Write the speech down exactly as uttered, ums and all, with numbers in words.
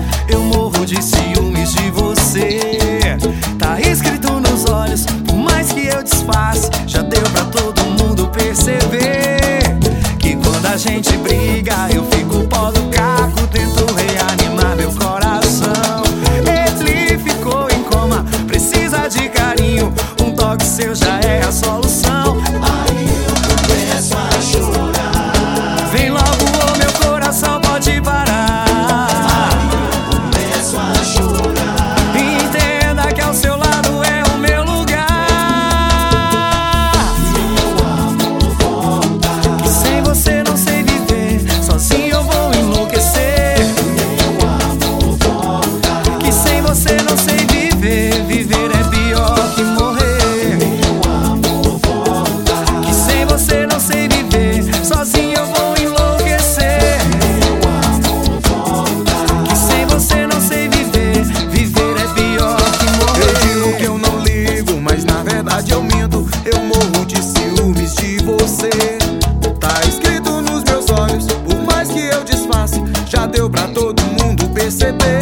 Eu morro de ciúmes de você. Tá escrito nos olhos, por mais que eu disfarce, já deu pra todo mundo perceber que quando a gente briga eu fico pó do caco, tento reanimar meu coração. Ele ficou em coma, precisa de carinho, um toque seu já é a solução. Aí eu começo a chorar. Vem logo ou meu coração pode parar. Aí eu começo a chorar. Entenda que ao seu lado é o meu lugar. Meu amor volta. Que sem você não sei viver, sozinho eu vou enlouquecer. Meu amor volta. Que sem você não sei viver, viver é pior que morrer. Meu amor volta. Que sem você não sei viver, sozinho eu vou enlouquecer. Meu amor volta. Que sem você não sei viver, viver é pior que morrer. Eu digo que eu não ligo, mas na verdade eu minto. Eu morro de ciúmes de você. Tá escrito nos meus olhos, por mais que eu disfarce, já deu pra todo mundo perceber